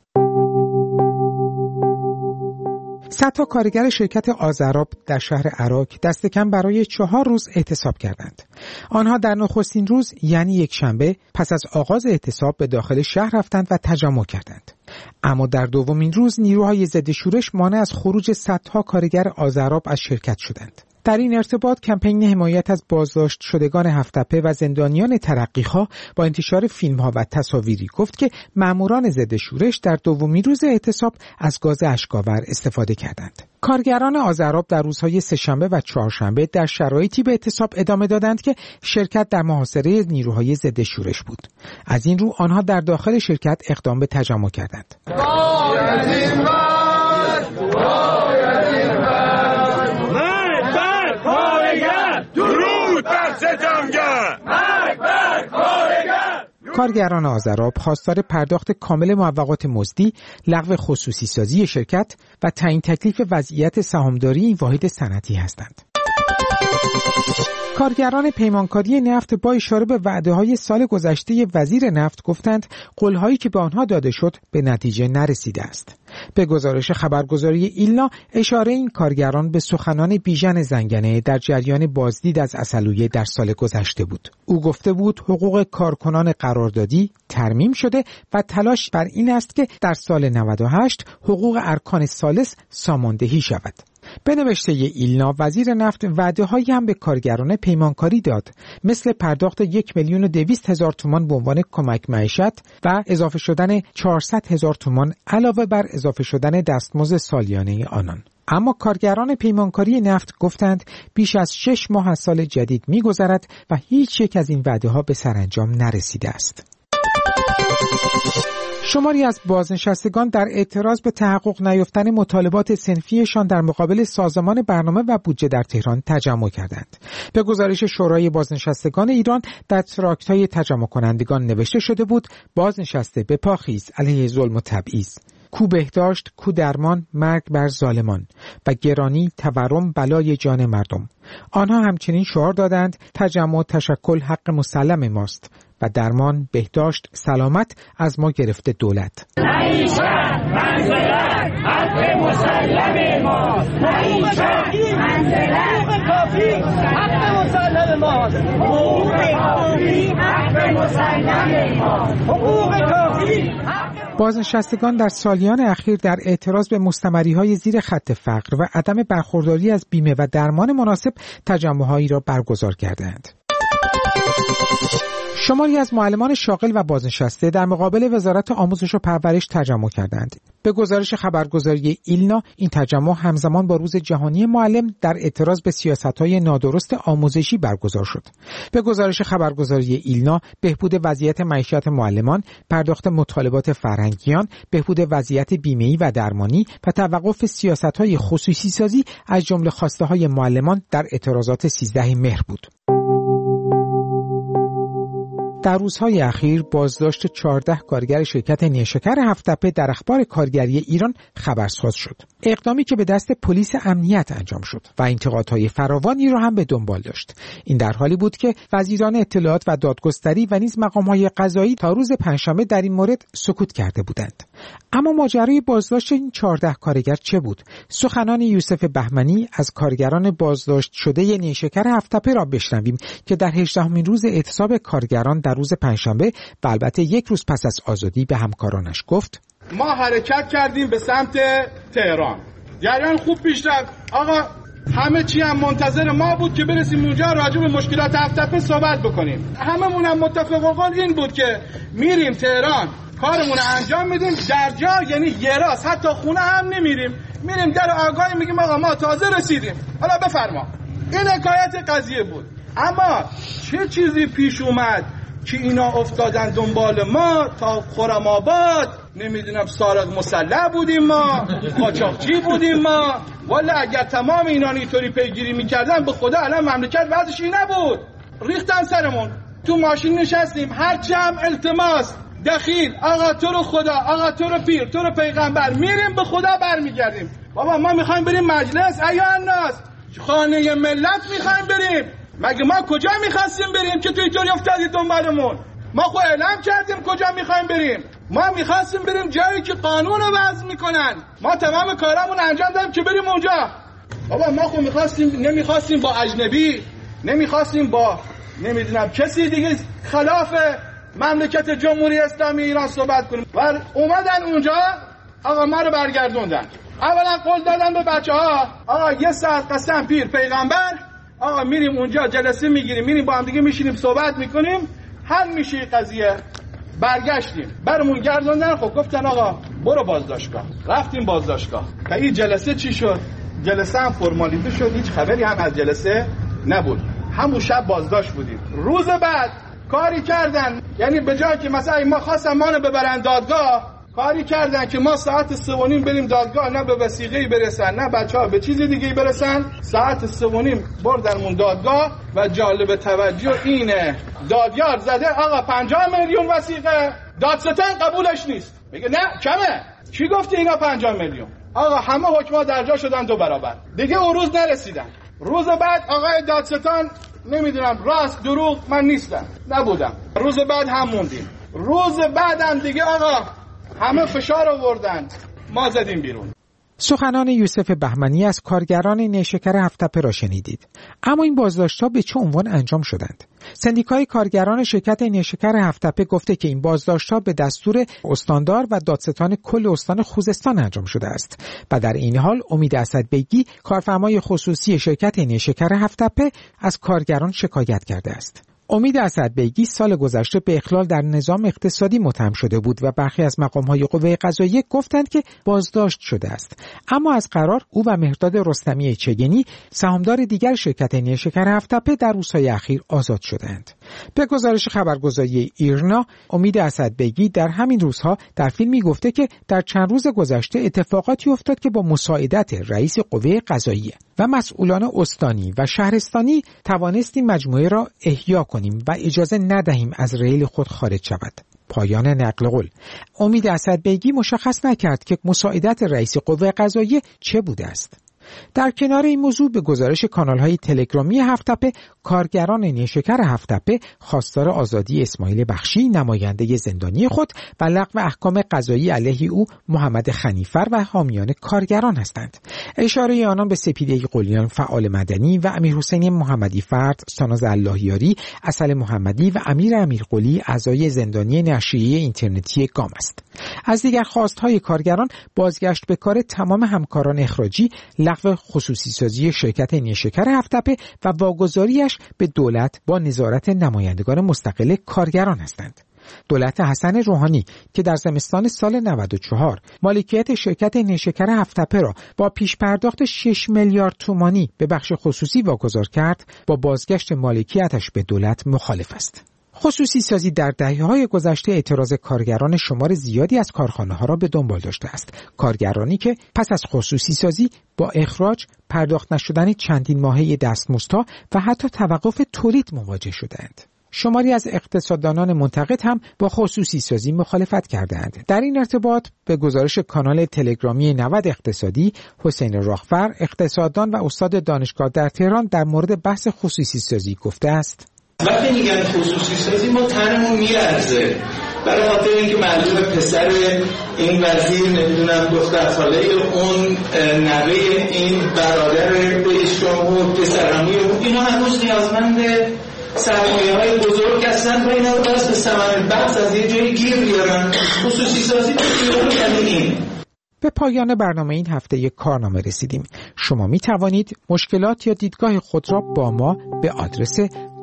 صدها کارگر شرکت آذراب در شهر عراق دست کم برای 4 روز اعتصاب کردند. آنها در نخستین روز یعنی یک شنبه پس از آغاز اعتصاب به داخل شهر رفتند و تجمع کردند. اما در دومین روز نیروهای ضد شورش مانع از خروج صدها کارگر آذراب از شرکت شدند. در این ارتباط کمپین حمایت از بازداشت شدگان هفت‌تپه و زندانیان ترقی‌ها با انتشار فیلم‌ها و تصاویری گفت که ماموران ضد شورش در دومین روز اعتصاب از گاز اشک‌آور استفاده کردند. کارگران آذراب در روزهای سه‌شنبه و چهارشنبه در شرایطی به اعتصاب ادامه دادند که شرکت در محاصره نیروهای ضد شورش بود. از این رو آنها در داخل شرکت اقدام به تجمع کردند. کارگران آذراب خواستار پرداخت کامل معوقات مزدی، لغو خصوصی سازی شرکت و تعیین تکلیف وضعیت سهامداری این واحد صنعتی هستند. کارگران پیمانکاری نفت با اشاره به وعده‌های سال گذشته وزیر نفت گفتند قول‌هایی که به آنها داده شد به نتیجه نرسیده است. به گزارش خبرگزاری ایلنا اشاره این کارگران به سخنان بیژن زنگنه در جریان بازدید از عسلویه در سال گذشته بود. او گفته بود حقوق کارکنان قراردادی ترمیم شده و تلاش بر این است که در سال 98 حقوق ارکان ثالث ساماندهی شود. به نوشته ایلنا وزیر نفت وعده‌هایی هم به کارگران پیمانکاری داد، مثل پرداخت 1,200,000 تومان به عنوان کمک معیشت و اضافه شدن 400,000 تومان علاوه بر اضافه شدن دستمزد سالیانه آنان. اما کارگران پیمانکاری نفت گفتند بیش از 6 ماه از سال جدید می‌گذرد و هیچ یک از این وعده‌ها به سرانجام نرسیده است. شماری از بازنشستگان در اعتراض به تحقق نیافتن مطالبات صنفیشان در مقابل سازمان برنامه و بودجه در تهران تجمع کردند. به گزارش شورای بازنشستگان ایران در تراکت‌های تجمع کنندگان نوشته شده بود بازنشسته به پاخیز علیه ظلم و تبعیض، کو بهداشت، کو درمان، مرگ بر ظالمان و گرانی، تورم، بلای جان مردم. آنها همچنین شعار دادند تجمع تشکل حق مسلم ماست و درمان، بهداشت، سلامت از ما گرفته دولت. معیشت، منزلت، حق مسلم ماست. معیشت، منزلت، حق کافی، حق مسلم ماست. حقوق کافی، حق مسلم ماست. حقوق کافی. بازنشستگان در سالیان اخیر در اعتراض به مستمری‌های زیر خط فقر و عدم برخورداری از بیمه و درمان مناسب تجمع‌هایی را برگزار کردند. شماری از معلمان شاغل و بازنشسته در مقابل وزارت آموزش و پرورش تجمع کردند. به گزارش خبرگزاری ایلنا این تجمع همزمان با روز جهانی معلم در اعتراض به سیاست‌های نادرست آموزشی برگزار شد. به گزارش خبرگزاری ایلنا بهبود وضعیت معیشت معلمان، پرداخت مطالبات فرهنگیان، بهبود وضعیت بیمه‌ای و درمانی و توقف سیاست‌های خصوصی سازی از جمله خواسته‌های معلمان در اعتراضات 13 مهر بود. در روزهای اخیر بازداشت 14 کارگر شرکت نیشکر هفت‌تپه در اخبار کارگری ایران خبرساز شد. اقدامی که به دست پلیس امنیت انجام شد و انتقادهای فراوانی را هم به دنبال داشت. این در حالی بود که وزیران اطلاعات و دادگستری و نیز مقام‌های قضایی تا روز پنجشنبه در این مورد سکوت کرده بودند. اما ماجرای بازداشت این 14 کارگر چه بود؟ سخنان یوسف بهمنی از کارگران بازداشت شده نیشکر هفت‌تپه را بشنویم که در 18مین روز اعتصاب کارگران در روز پنجشنبه و البته یک روز پس از آزادی به همکارانش گفت: ما حرکت کردیم به سمت تهران. جریان خوب پیش رفت. آقا همه چی هم منتظر ما بود که برسیم اونجا راجع به مشکلات هفت‌تپه صحبت بکنیم. هممون هم متفق القول این بود که میریم تهران، کارمون رو انجام میدیم، در جا یعنی یه راست، حتی خونه هم نمیریم، میریم در آگاهی میگیم آقا ما تازه رسیدیم، حالا بفرما. این حکایت قضیه بود. اما چه چیزی پیش اومد که اینا افتادن دنبال ما تا خرم‌آباد، نمیدونم سارق مسلح بودیم ما، قاچاقچی بودیم ما. والا اگر تمام اینا اینطوری پیگیری میکردن به خدا الان مملکت وضعش این نبود. ریختن سرمون، تو ماشین نشستیم، هرچی هم التماس دخیل، آقا تو رو خدا، آقا تو رو پیر، تو رو پیغمبر، میریم به خدا برمیگردیم. بابا ما میخوایم بریم مجلس، ایا الناس، خانه ملت میخوایم بریم. مگه ما کجا میخواستیم بریم که توی طوری افتادی دنبالمون؟ ما خو اعلام کردیم کجا میخوایم بریم. ما میخواستیم بریم جایی که قانون رو وضع میکنن. ما تمام کارامون انجام دادیم که بریم اونجا. بابا ما خو نمیخواستیم با اجنبی، نمیخواستیم با نمیدونم کسی دیگه خلاف مملکت جمهوری اسلامی ایران صحبت کنیم. و اومدن اونجا، آقا ما رو برگردوندن. اولا قول دادن به بچه‌ها آقا یه ساعت قسم پیر پیغمبر، آقا میریم اونجا جلسه میگیریم، میریم با هم دیگه میشینیم صحبت میکنیم، حل میشه قضیه. برگشتیم برمون گردوندن. خب گفتن آقا برو بازداشتگاه. رفتیم بازداشتگاه. تا این جلسه چی شد؟ جلسه هم فرمالیته شد، هیچ خبری هم از جلسه نبود. همون شب بازداشت بودیم. روز بعد کاری کردن، یعنی به جای که مثلا ما خواستن ما رو ببرن دادگاه، کاری کردن که ما ساعت 3:30 بریم دادگاه، نه به وثیقه‌ای برسن نه بچه‌ها به چیز دیگه‌ای برسن. ساعت 3:30 بردنمون دادگاه و جالب توجه اینه دادیار زده آقا 50 میلیون وثیقه، دادستان قبولش نیست، میگه نه کمه. کی گفته اینا 50 میلیون؟ آقا همه حکما درجا شدن 2 برابر. دیگه اون روز نرسیدن. روز بعد آقای دادستان نمیدونم راست دروغ من نیستم، نبودم. روز بعد هم موندیم. روز بعدم دیگه آقا همه فشار آوردن، ما زدیم بیرون. سخنان یوسف بهمنی از کارگران نیشکر هفت‌تپه را شنیدید. اما این بازداشت‌ها به چه عنوان انجام شدند؟ سندیکای کارگران شرکت نیشکر هفت‌تپه گفته که این بازداشت‌ها به دستور استاندار و دادستان کل استان خوزستان انجام شده است. و در این حال امید اسدبیگی کارفرمای خصوصی شرکت نیشکر هفت‌تپه از کارگران شکایت کرده است. امید اسدبیگی سال گذشته به اخلال در نظام اقتصادی متهم شده بود و برخی از مقام‌های قوه قضاییه گفتند که بازداشت شده است. اما از قرار او و مهرداد رستمی چگنی سهامدار دیگر شرکت نیشکر هفت‌تپه در روزهای اخیر آزاد شدند. به گزارش خبرگزاری ایرنا، امید اسدبیگی در همین روزها در فیلمی گفته که در چند روز گذشته اتفاقاتی افتاد که با مساعدت رئیس قوه قضاییه و مسئولان استانی و شهرستانی توانستیم مجموعه را احیا کنیم و اجازه ندهیم از ریل خود خارج شود. پایان نقل قول. امید اسدبیگی مشخص نکرد که مساعدت رئیس قوه قضاییه چه بوده است. در کنار این موضوع به گزارش کانال‌های تلگرامی هفت‌تپه، کارگران نیشکر هفت‌تپه خواستار آزادی اسماعیل بخشی نماینده زندانی خود و لغو احکام قضایی علیه او محمد خنیفر و حامیان کارگران هستند. اشاره آنان به سپیده قلیان فعال مدنی و امیرحسین محمدی فرد، ساناز اللهیاری، عسل محمدی و امیر امیرقلی اعضای زندانی نشریه اینترنتی گام است. از دیگر خواستهای کارگران بازگشت به کار تمام همکاران اخراجی، لغو خصوصی سازی شرکت نیشکر هفت‌تپه و واگذاریش به دولت با نظارت نمایندگان مستقل کارگران هستند. دولت حسن روحانی که در زمستان سال 94 مالکیت شرکت نیشکر هفت‌تپه را با پیش پرداخت 6 میلیارد تومانی به بخش خصوصی واگذار کرد، با بازگشت مالکیتش به دولت مخالف است. خصوصی سازی در دهه‌های گذشته اعتراض کارگران شمار زیادی از کارخانه‌ها را به دنبال داشته است. کارگرانی که پس از خصوصی سازی با اخراج، پرداخت نشدن چندین ماهه دستمزدها و حتی توقف تولید مواجه شدند. شماری از اقتصاددانان منتقد هم با خصوصی سازی مخالفت کردند. در این ارتباط به گزارش کانال تلگرامی 90 اقتصادی، حسین راهفر، اقتصاددان و استاد دانشگاه در تهران در مورد بحث خصوصی سازی گفته است: وقتی میگن خصوصی سازی ما تنمون میلرزه، برای خاطر اینکه معلومه پسر این وزیر نمیدونم دختر خاله اون نوه این برادر رئیس جمهور پسرعموی اون، اینا هنوز نیازمند سرمایه‌های بزرگ هستن و اینا رو بس به ثمن بخش از یه جایی گیر بیارن. خصوصی سازی یعنی این. به پایان برنامه این هفته کارنامه رسیدیم. شما می توانید مشکلات یا دیدگاه خود را با ما به آدرس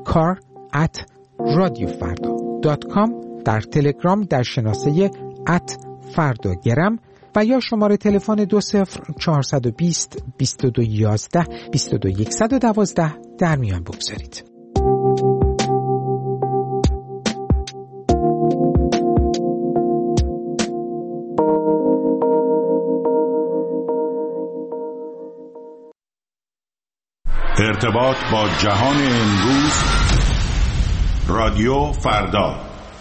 kar@radiofarda.com در تلگرام در شناسه @فرداگرم و یا شماره تلفن 20420 2211 22112 در میان بگذارید. ارتباط با جهان امروز، رادیو فردا.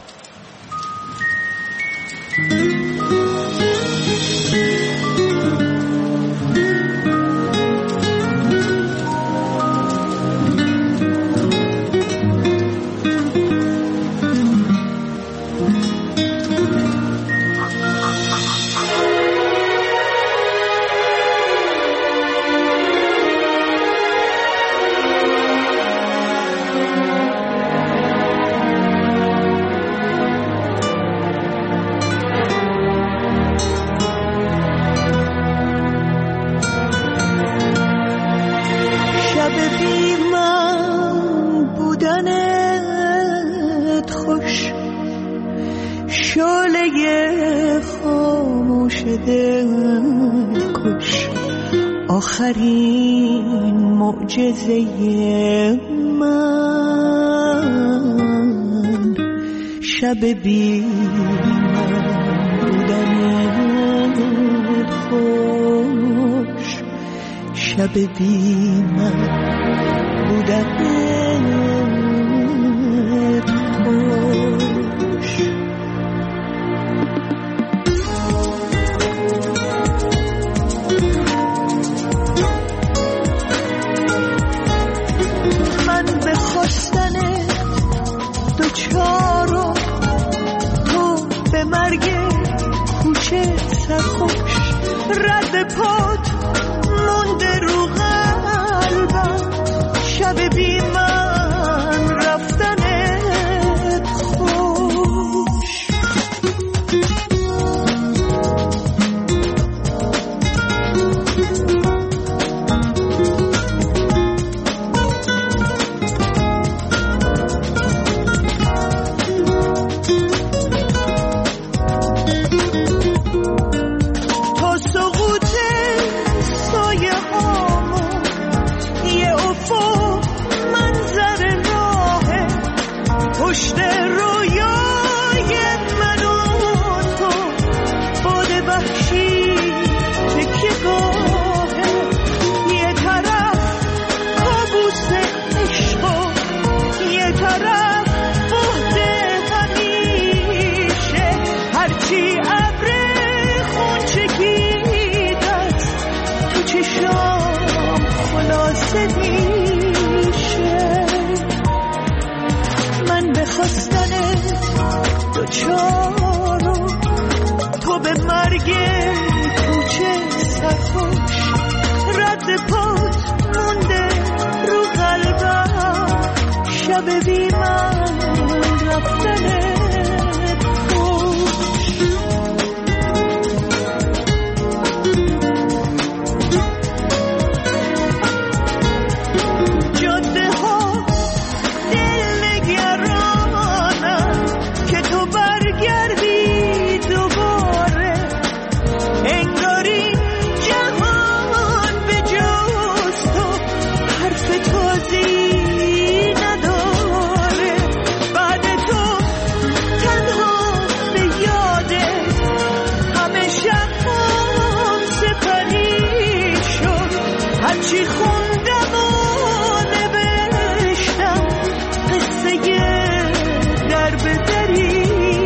آخرین معجزه من، شب بی من بودنت خوش، شب بی من بودنت خوش. دوچارو تو به مرگ کوچه سرخوش، رد پات مونده رو قلبم، شب بی من رفتنت خوش. پشت رویای من و تو باد وحشی تکیه گاهه، یه طرف کابوس عشق و یه طرف بهد همیشه، هرچی ابر خون چکیدت تو چشام خلاصه میشه. من به خواستنت دوچارو تو به مرگ کوچه سرخوش، رد پات مونده رو قلبم، شب بی من رفتنت خوش. جاده ها برگردی دوباره، انگاری جهان به جز تو حرف تازی نداره، بعد تو تنها به یادت همه شبم سپری شد، هرچی خوندم و نوشتم قصه در بدری.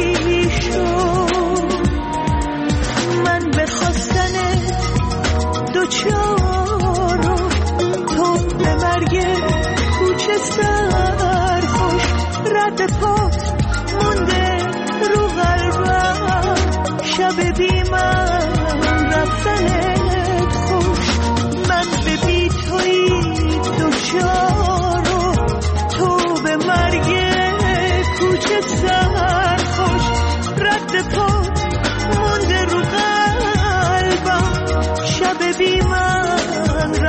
دوچارو تو به مرگ کوچه سرخوش، رد پات مونده رو قلبم، شب بی من رفتنت خوش. من به بی تو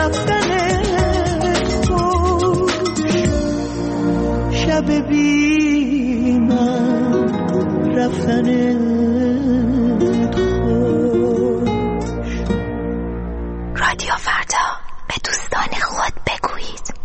رفتن خوش، شب بی من رفتن خوش. رادیو فردا، به دوستان خود بگویید.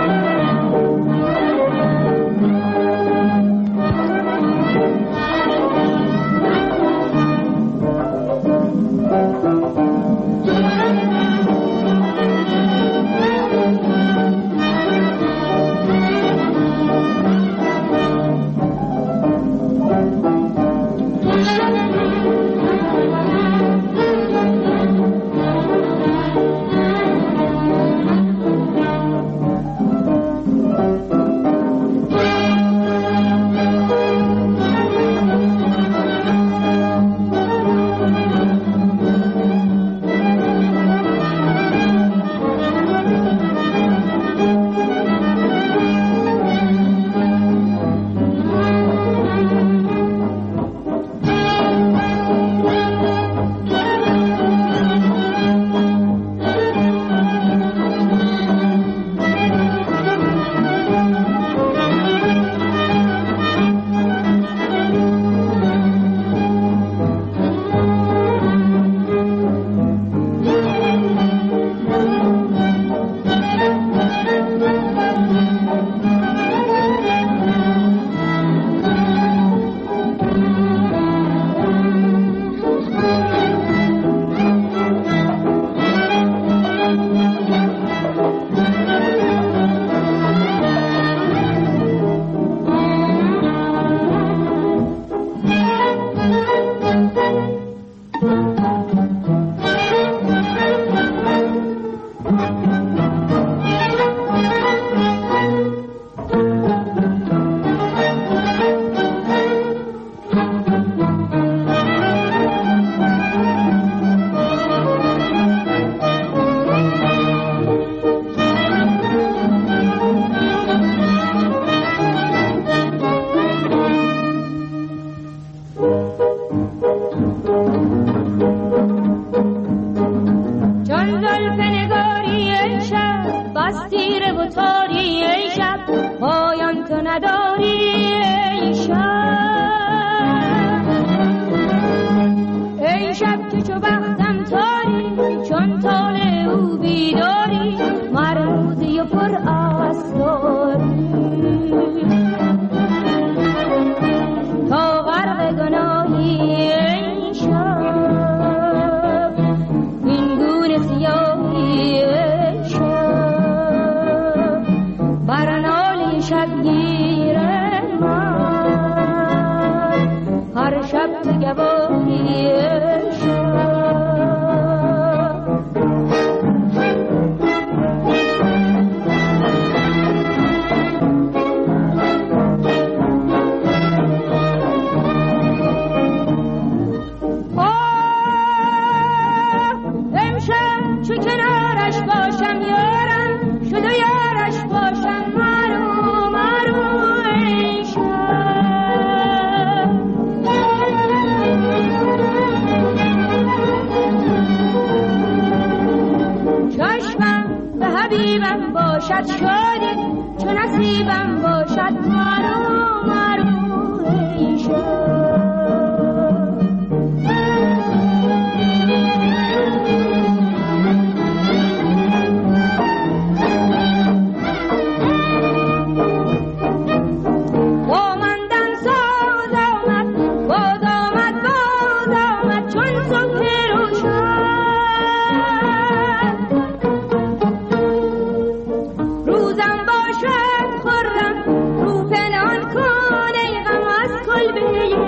روزم باشد خرم رو پنهان کن ای غم از کلبه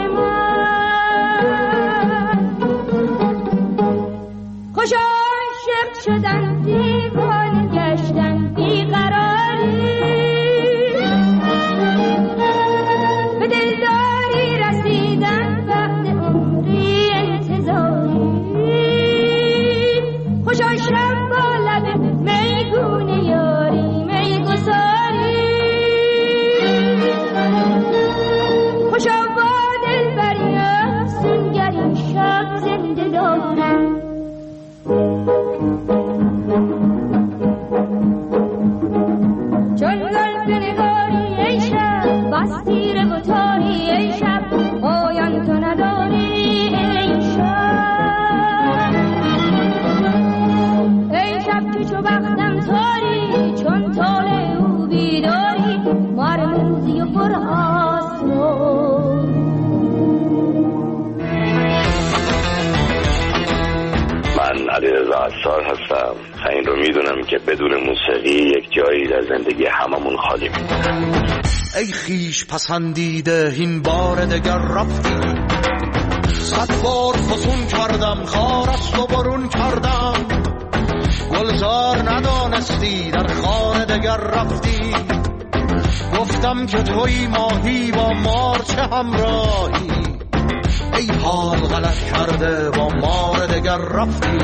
هستم. این رو میدونم که بدون موسیقی یک جایی در زندگی هممون خالی میمونه. ای خیش پسندیده این بار دگر رفتی، 100 بار فسون کردم خارست و برون کردم، گلزار ندانستی در خانه دگر رفتی، گفتم که توی ماهی با مار چه همراهی، ای حال غلط کرده با مار دگر رفتی.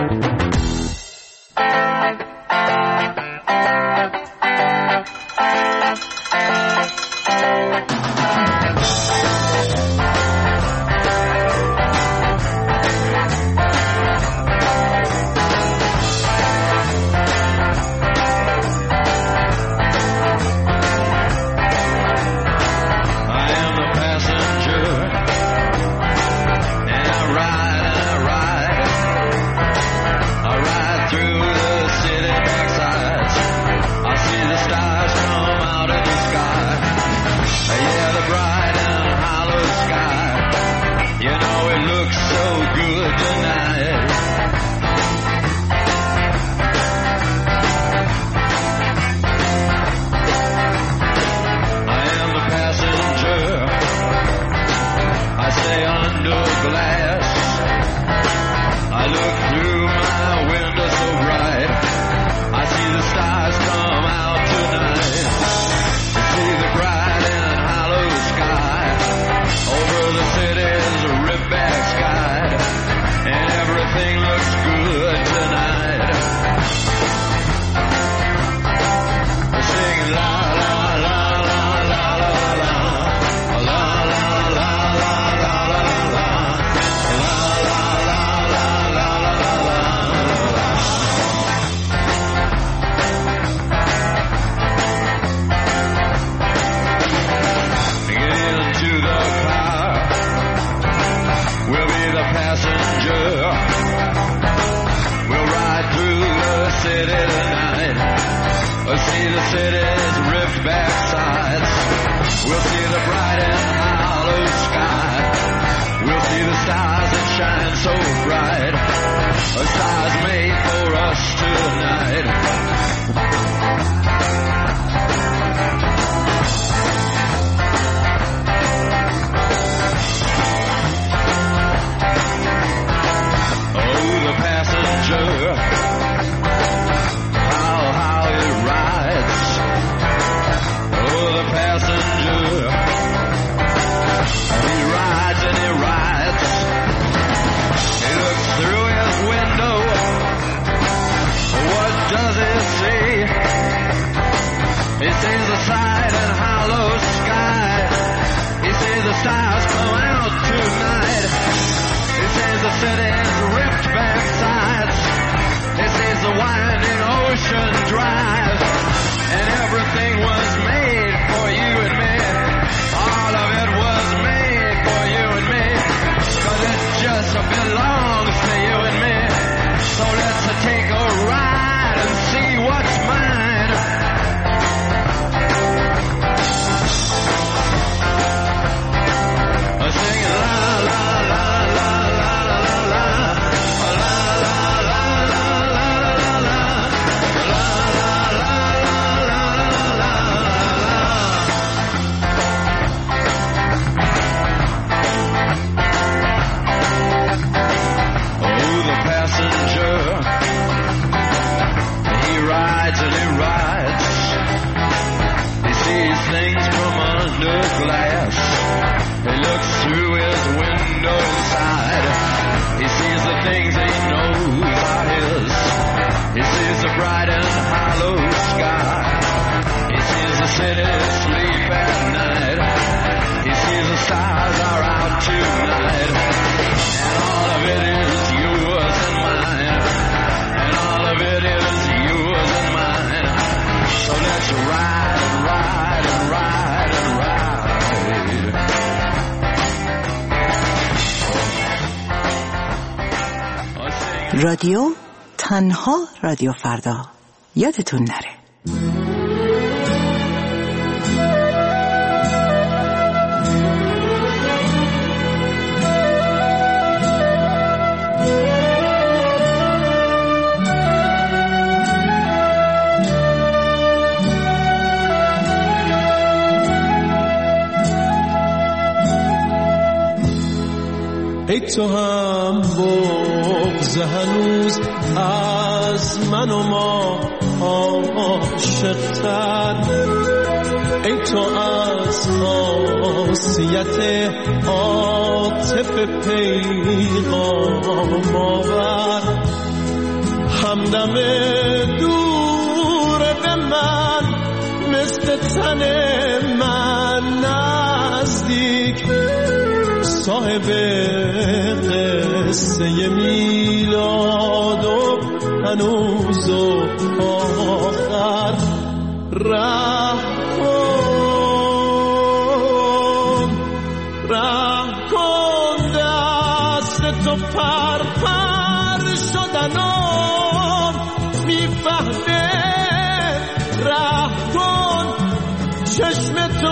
رادیو تنها رادیو فردا، یادتون نره. ای تو هم بغض هنوز از من و ما عاشق‌تر، ای تو از خاصیت عاطف پیغام آور، همدم دور به من مثل تن من نزدیک، صاحب قصه میلاد و هنوز و آخر، راه کن دست تو پر پر شدنم میفهمه، راه کن چشم تو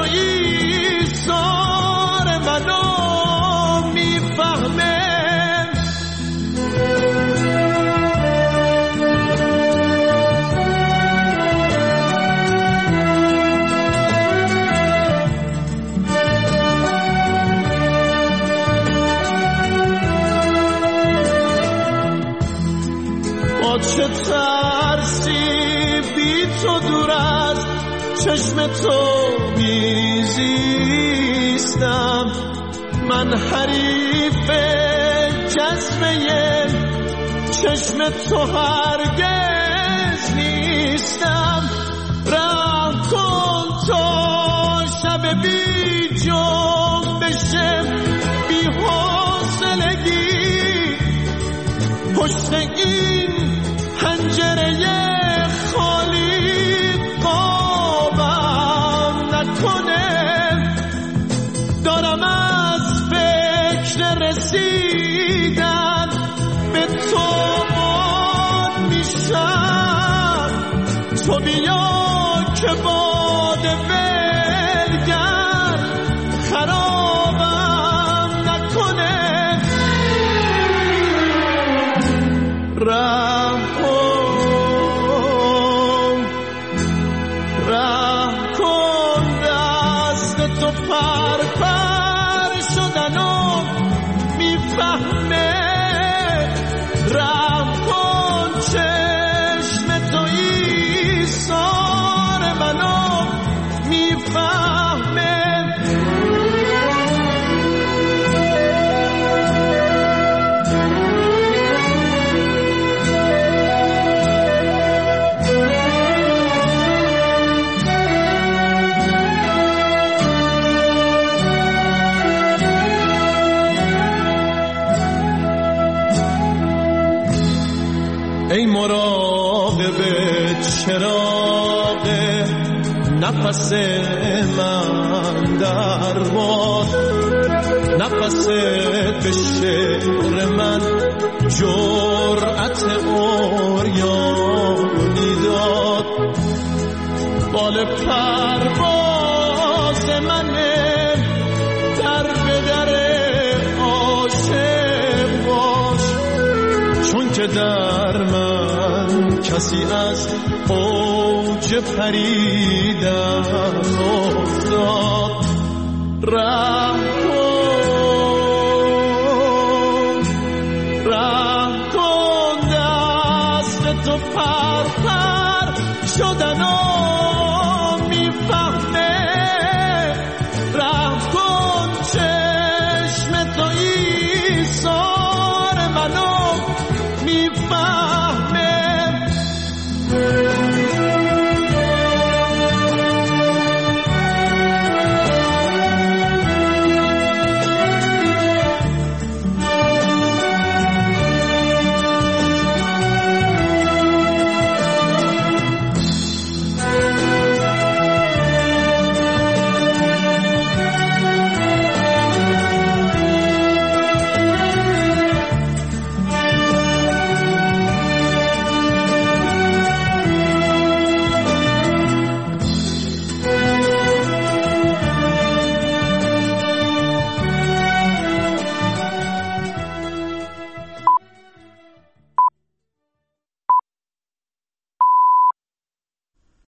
ایثار منو میفهمه. چه ترسی بی تو دور از چشم تو میزیستم، من حریف جذبه چشم تو هرگز نیستم، راه کن تا شب بی جنبش بی حوصلگی پشت این پنجره خالی قابم نکنه، دارم از فکر رسیدن به تو باد میشم، تو بیا که باد ولگر خرابم نکنه، راه کن دست تو پر پر شدنم میفهمه، راه کن چشم تو ایثار منو میفهمه. ای مراقب چراغ نفس من در باد، نفست به شعر من جرأت عریانی داد، بال پرواز منه در به در عاشق باش، چون که در من کسی از اوج پریدن افتاد، راه کن دست تو پر پر شدن